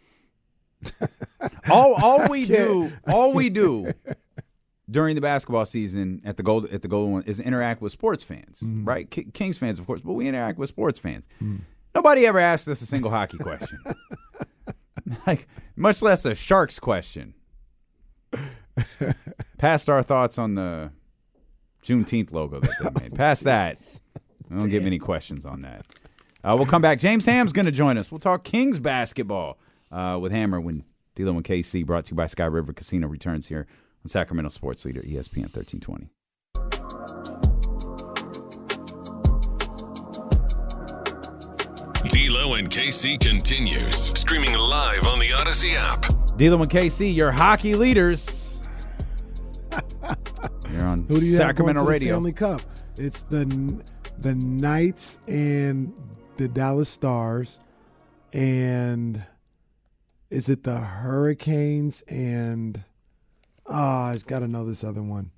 all we do during the basketball season at the Golden One is interact with sports fans, right? Kings fans, of course, but we interact with sports fans. Nobody ever asked us a single hockey question, much less a Sharks question. Past our thoughts on the Juneteenth logo that they made. Past that, I don't give any questions on that. We'll come back. James Ham's going to join us. We'll talk Kings basketball with Hammer when Dealing with KC, brought to you by Sky River Casino, returns here Sacramento Sports Leader, ESPN 1320. D'Lo and KC continues. Streaming live on the Odyssey app. D'Lo and KC, your hockey leaders. You're on Who do you Sacramento have going to Radio. the Stanley Cup? It's the Knights and the Dallas Stars, and is it the Hurricanes and I've got to know this other one.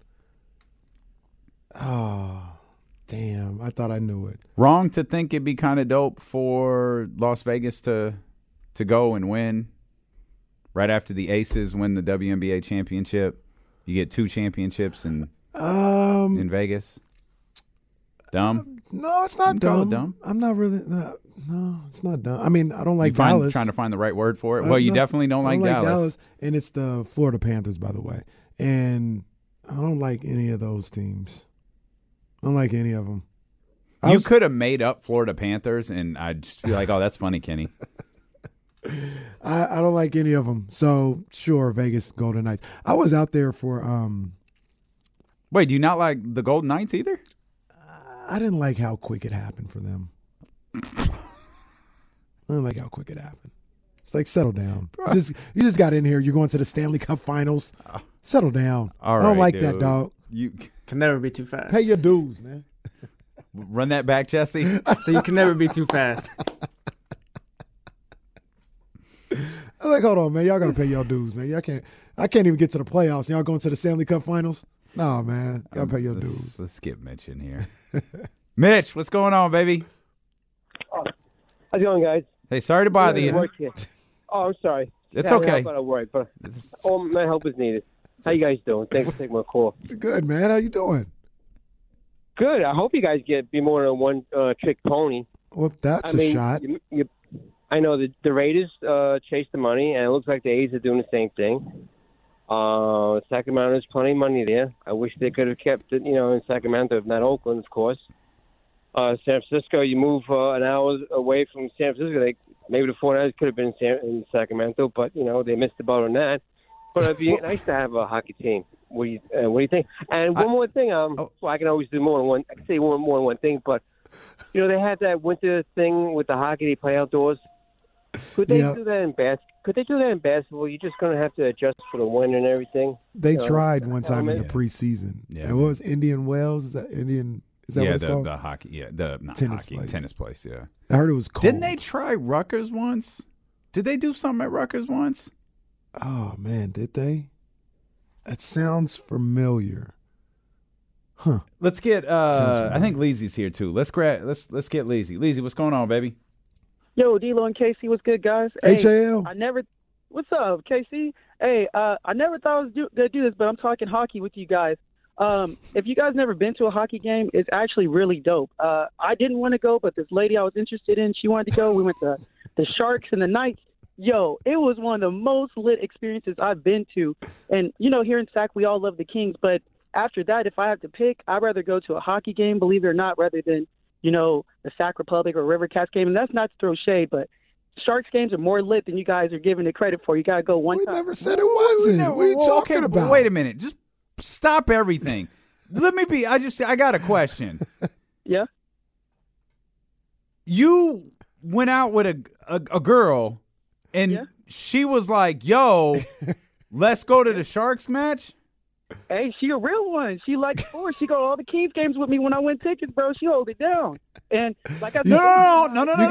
Oh, damn! I thought I knew it. Wrong to think it'd be kind of dope for Las Vegas to go and win right after the Aces win the WNBA championship. You get 2 championships in Vegas. Dumb? No, it's not You call it dumb. dumb? I'm not really. No, it's not dumb. I mean, I don't like You Dallas. trying to find the right word for it? Well, you No, definitely don't I like Dallas. And it's the Florida Panthers, by the way. And I don't like any of those teams. I don't like any of them. You could have made up Florida Panthers, and I'd just be like, oh, that's funny, Kenny. I don't like any of them. So, sure, Vegas Golden Knights. I was out there for Wait, do you not like the Golden Knights either? I didn't like how quick it happened for them. I didn't like how quick it happened. It's like, settle down. You just got in here. You're going to the Stanley Cup Finals. Settle down. All I don't right, like dude. that, dog. You Can never be too fast. Pay your dues, man. run that back, Jesse. So you can never be too fast. I'm like, hold on, man. Y'all got to pay your dues, man. I can't even get to the playoffs. Y'all going to the Stanley Cup Finals? No, man. Y'all pay your dues. Let's skip Mitch in here. Mitch, what's going on, baby? How's it going, guys? Hey, sorry to bother you. Work here. Oh, I'm sorry. It's Yeah, okay. I'm out of work, but all my help is needed. How you guys doing? Thanks for taking my call. Good, man. How you doing? Good. I hope you guys be more than one trick pony. Well, that's I mean, a shot. I know the Raiders chase the money, and it looks like the A's are doing the same thing. Sacramento, there's plenty of money there. I wish they could have kept it, in Sacramento, if not Oakland, of course. San Francisco, you move an hour away from San Francisco. Maybe the 49ers could have been in Sacramento, but, they missed the boat on that. But it'd be nice to have a hockey team. What do you think? And one more thing. Well, I can always do more than one. I can say more than one thing, but, they had that winter thing with the hockey. They play outdoors. Could they do that in Could they do that in basketball? You're just going to have to adjust for the wind and everything. They tried one time in the preseason. Yeah. What was Indian Wells? Is that Indian? Is that what it's called? The hockey. Yeah, not tennis hockey. Place. Tennis place. Yeah. I heard it was cold. Didn't they try Rutgers once? Did they do something at Rutgers once? Oh man, did they? That sounds familiar. Huh. Let's get. I think Leezy's here too. Let's get Leezy. Leezy, what's going on, baby? Yo, D'Lo and KC, what's good, guys? HAL. What's up, KC? Hey, I never thought I was going to do this, but I'm talking hockey with you guys. If you guys never been to a hockey game, it's actually really dope. I didn't want to go, but this lady I was interested in, she wanted to go. We went to the Sharks and the Knights. Yo, it was one of the most lit experiences I've been to. And, here in Sac, we all love the Kings. But after that, if I have to pick, I'd rather go to a hockey game, believe it or not, rather than, the Sac Republic or River Cats game. And that's not to throw shade, but Sharks games are more lit than you guys are giving it credit for. You got to go one time. We never said it wasn't. What are you talking about? Wait a minute. Just stop everything. I got a question. Yeah? You went out with a girl, and she was like, yo, let's go to the Sharks match? Hey, she a real one. She like sports. She go to all the Kings games with me when I win tickets, bro. She hold it down. And like I said, No.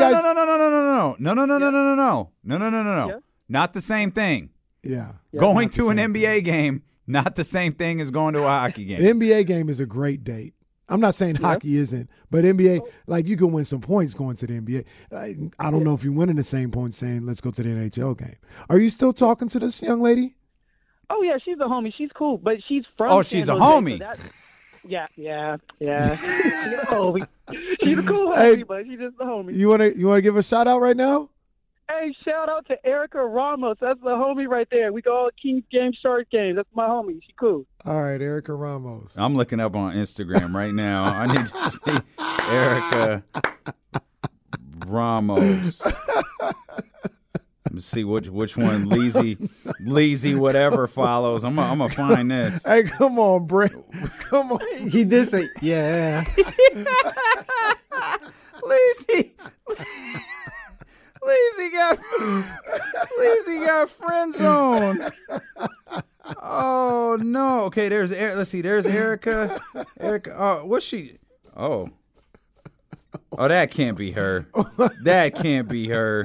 Yeah? Not the same thing. Yeah. Going to an NBA game, not the same thing as going to a hockey game. The NBA game is a great date. I'm not saying hockey isn't, but NBA, you can win some points going to the NBA. I don't know if you're winning the same points saying, let's go to the NHL game. Are you still talking to this young lady? Oh, yeah, she's a homie. She's cool, but she's from Oh, she's San a Jose, homie. so yeah. She's a homie. She's a cool homie, Hey, but she's just a homie. You wanna give a shout out right now? Hey, shout out to Erica Ramos. That's the homie right there. We go all Kings game, Shark game. That's my homie. She cool. All right, Erica Ramos. I'm looking up on Instagram right now. I need to see Erica Ramos. I'm see which one Leezy whatever follows. I'm gonna find this. Hey, come on, Brent. Come on. He did say, yeah. Leezy got friend zone. Oh no. Okay, let's see. There's Erica. What's she? Oh, that can't be her. That can't be her.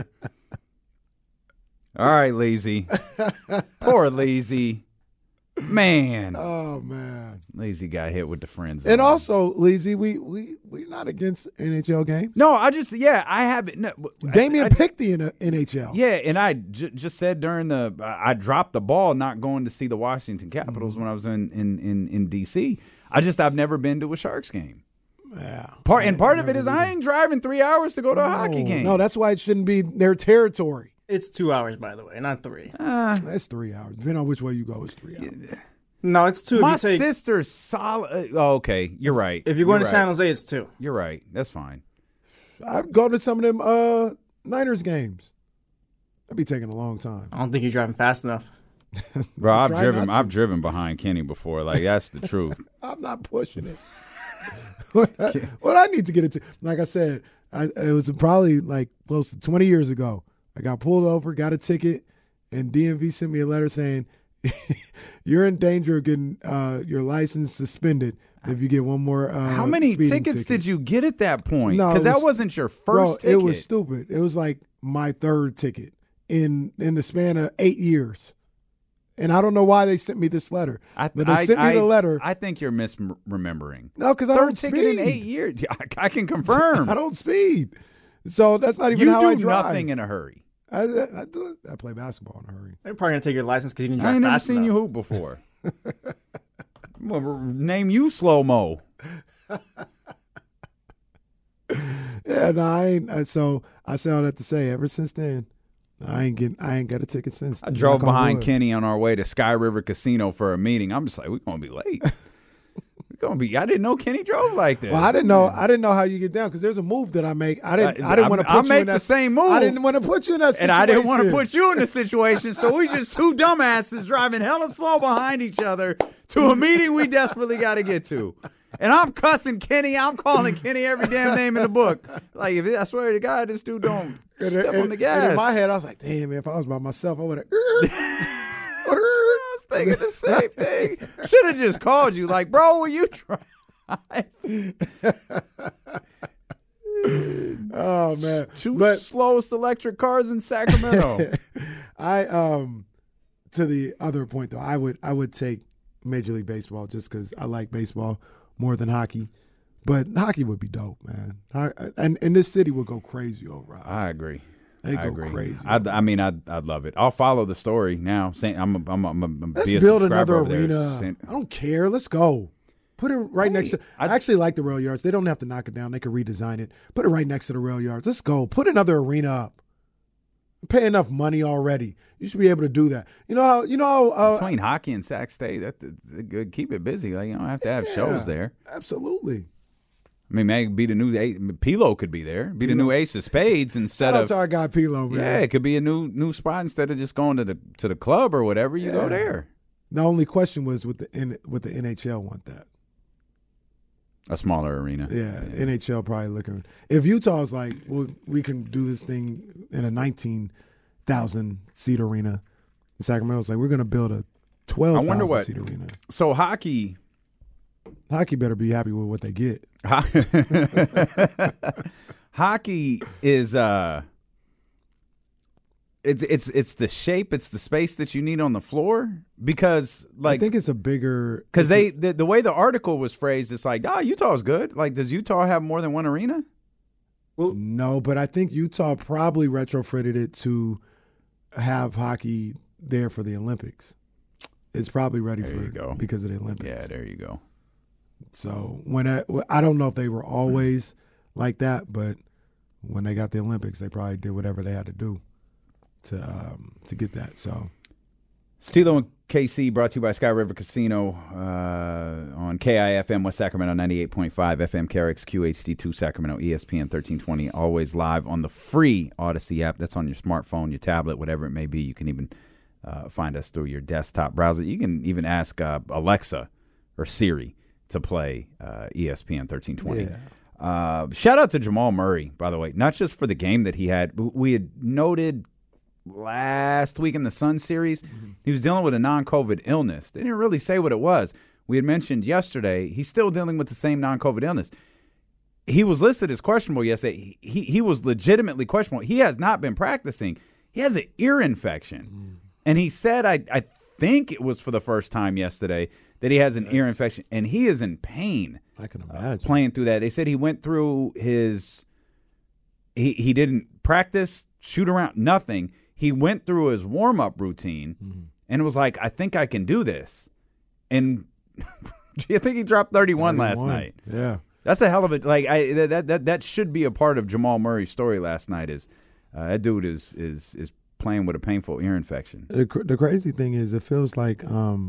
All right, Leezy. Poor Leezy. Man. Oh man. Leezy got hit with the friend zone. And also, Leezy, we're not against NHL games. No, I haven't. No, Damien picked the NHL. Yeah, and I just said during I dropped the ball not going to see the Washington Capitals when I was in D.C. I've never been to a Sharks game. Yeah. Part of it is I ain't driving 3 hours to go to a hockey game. No, that's why it shouldn't be their territory. It's 2 hours, by the way, not 3. That's 3 hours. Depending on which way you go, it's 3 hours. No, it's 2. My sister's solid. Okay, you're right. If you're going to San Jose, it's 2. You're right. That's fine. I've gone to some of them Niners games. That'd be taking a long time. I don't think you're driving fast enough. Bro, I've driven behind Kenny before. Like, that's the truth. I'm not pushing it. What I need to get into, like I said, it was probably like close to 20 years ago. I got pulled over, got a ticket, and DMV sent me a letter saying, you're in danger of getting your license suspended if you get one more How many tickets did you get at that point? No, because that wasn't your first ticket. It was stupid. It was like my third ticket in the span of 8 years. And I don't know why they sent me this letter. But they sent me the letter. I think you're misremembering. No, because I don't speed. Third ticket in 8 years. I can confirm. I don't speed. So that's not even how I drive. You do nothing in a hurry. I play basketball in a hurry. They're probably going to take your license because you didn't drive I ain't never fast seen enough. you hoop before. Name you slow-mo. Yeah, no, I ain't. So I say all that to say, ever since then, I ain't got a ticket since. I drove behind Kenny on our way to Sky River Casino for a meeting. I'm just like, we're gonna be late. I didn't know Kenny drove like this. Well, I didn't know how you get down because there's a move that I make. I didn't want to put you in that. I make the same move. I didn't want to put you in that situation. And I didn't want to put you in the situation. So we just two dumbasses driving hella slow behind each other to a meeting we desperately got to get to. And I'm cussing Kenny. I'm calling Kenny every damn name in the book. Like, I swear to God, this dude don't step on the gas. And in my head, I was like, damn, man, if I was by myself, I would have. I was thinking the same thing. Should have just called you. Like, bro, will you try? Oh man, two slowest electric cars in Sacramento. To the other point though, I would take Major League Baseball just because I like baseball more than hockey, but hockey would be dope, man. And this city would go crazy over hockey. I agree. They go crazy. I'd love it. I'll follow the story now. Let's build another arena. I don't care. Let's go. Put it right next to. I actually like the rail yards. They don't have to knock it down. They can redesign it. Put it right next to the rail yards. Let's go. Put another arena up. Pay enough money already. You should be able to do that. You know how between hockey and Sac State, that's good. Keep it busy. Like, you don't have to have shows there. Absolutely. I mean, maybe be the new Pilo could be there. Be the new Ace of Spades instead Shout of. out to our guy Pilo, man. Yeah, it could be a new spot instead of just going to the club or whatever. You go there. The only question was with the NHL want that. A smaller arena. Yeah, NHL probably looking. If Utah's like, well, we can do this thing in a 19,000 seat arena. Sacramento's like, we're going to build a 12,000 seat arena. So hockey better be happy with what they get. Hockey is it's the shape, it's the space that you need on the floor because I think it's a bigger because the way the article was phrased, it's like Utah's good. Like, does Utah have more than one arena? Well, no, but I think Utah probably retrofitted it to have hockey there for the Olympics. It's probably ready because of the Olympics. Yeah, there you go. So I don't know if they were always like that, but when they got the Olympics, they probably did whatever they had to do to get that. So Tilo and KC brought to you by Sky River Casino on KIFM West Sacramento 98.5 FM KRXQ HD2 Sacramento ESPN 1320. Always live on the free Odyssey app. That's on your smartphone, your tablet, whatever it may be. You can even find us through your desktop browser. You can even ask Alexa or Siri to play ESPN 1320. Yeah. Shout out to Jamal Murray, by the way, not just for the game that he had. We had noted last week in the Sun series, he was dealing with a non-COVID illness. They didn't really say what it was. We had mentioned yesterday he's still dealing with the same non-COVID illness. He was listed as questionable yesterday. He was legitimately questionable. He has not been practicing. He has an ear infection. And he said, I think it was for the first time yesterday, that he has an ear infection. And he is in pain. I can imagine. Playing through that. They said he went through his – he didn't practice, shoot around, nothing. He went through his warm-up routine and was like, I think I can do this. And I think he dropped 31 last night. Yeah. That's a hell of a – like, that should be a part of Jamal Murray's story last night is that dude is playing with a painful ear infection. The crazy thing is it feels like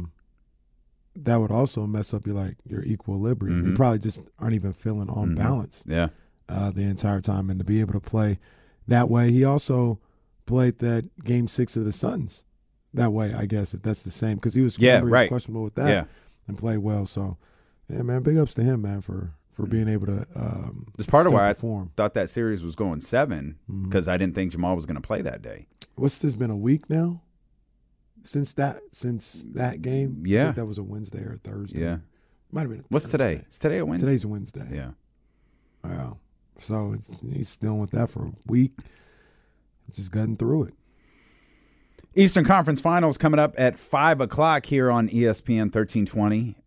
that would also mess up your equilibrium. You probably just aren't even feeling on balance the entire time. And to be able to play that way, he also – played that Game 6 of the Suns that way, I guess, if that's the same. Because he was questionable with that and played well. So, yeah, man, big ups to him, man, for being able to It's part of why perform. I thought that series was going 7 because I didn't think Jamal was going to play that day. What's this been, a week now since that game? Yeah. I think that was a Wednesday or a Thursday. Yeah. Might have been What's today? Is today a Wednesday? Today's a Wednesday. Yeah. Wow. So he's dealing with that for a week. Just gotten through it. Eastern Conference Finals coming up at 5 o'clock here on ESPN 1320.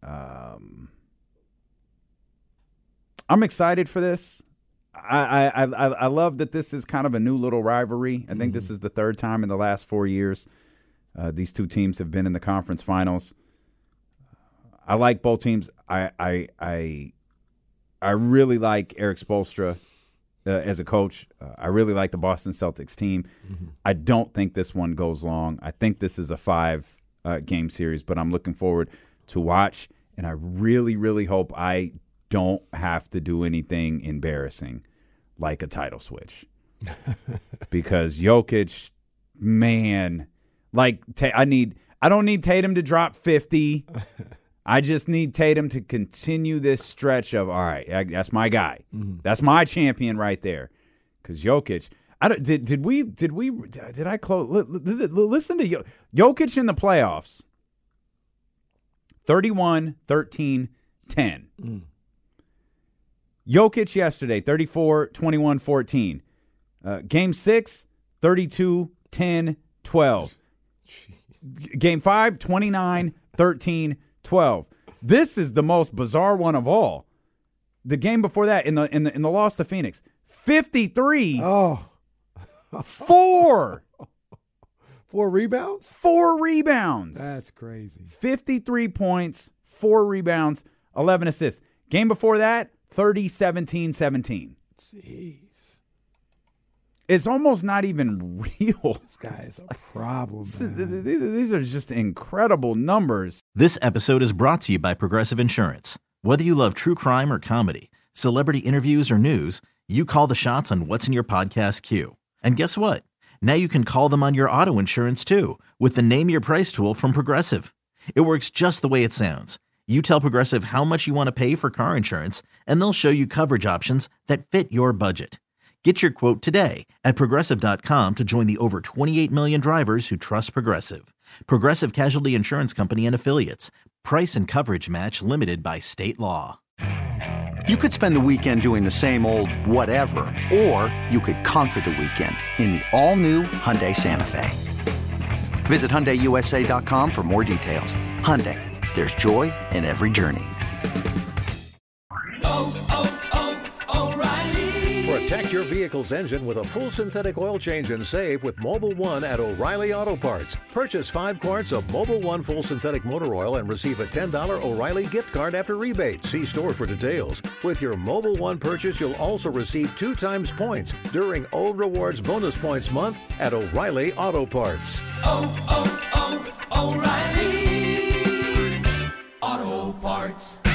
I'm excited for this. I love that this is kind of a new little rivalry. I think this is the third time in the last 4 years these two teams have been in the conference finals. I like both teams. I really like Eric Spoelstra. As a coach, I really like the Boston Celtics team. I don't think this one goes long. I think this is a 5-game series, but I'm looking forward to watch, and I really, really hope I don't have to do anything embarrassing like a title switch. Because Jokic, man, I don't need Tatum to drop 50. I just need Tatum to continue this stretch of, all right, that's my guy. That's my champion right there. Because Jokic, did I close? Listen to Jokic in the playoffs. 31, 13, 10. Jokic yesterday, 34, 21, 14. Game 6, 32, 10, 12. Game 5, 29, 13, 12. This is the most bizarre one of all. The game before that in the loss to Phoenix, 53. 4 rebounds? 4 rebounds. That's crazy. 53 points, 4 rebounds, 11 assists. Game before that, 30, 17, 17. Jeez. It's almost not even real. This guy is a problem. These are just incredible numbers. This episode is brought to you by Progressive Insurance. Whether you love true crime or comedy, celebrity interviews or news, you call the shots on what's in your podcast queue. And guess what? Now you can call them on your auto insurance too with the Name Your Price tool from Progressive. It works just the way it sounds. You tell Progressive how much you want to pay for car insurance, and they'll show you coverage options that fit your budget. Get your quote today at Progressive.com to join the over 28 million drivers who trust Progressive. Progressive Casualty Insurance Company and Affiliates. Price and coverage match limited by state law. You could spend the weekend doing the same old whatever, or you could conquer the weekend in the all-new Hyundai Santa Fe. Visit HyundaiUSA.com for more details. Hyundai, there's joy in every journey. Protect your vehicle's engine with a full synthetic oil change and save with Mobil 1 at O'Reilly Auto Parts. Purchase 5 quarts of Mobil 1 full synthetic motor oil and receive a $10 O'Reilly gift card after rebate. See store for details. With your Mobil 1 purchase, you'll also receive 2 times points during O Rewards Bonus Points Month at O'Reilly Auto Parts. O'Reilly Auto Parts.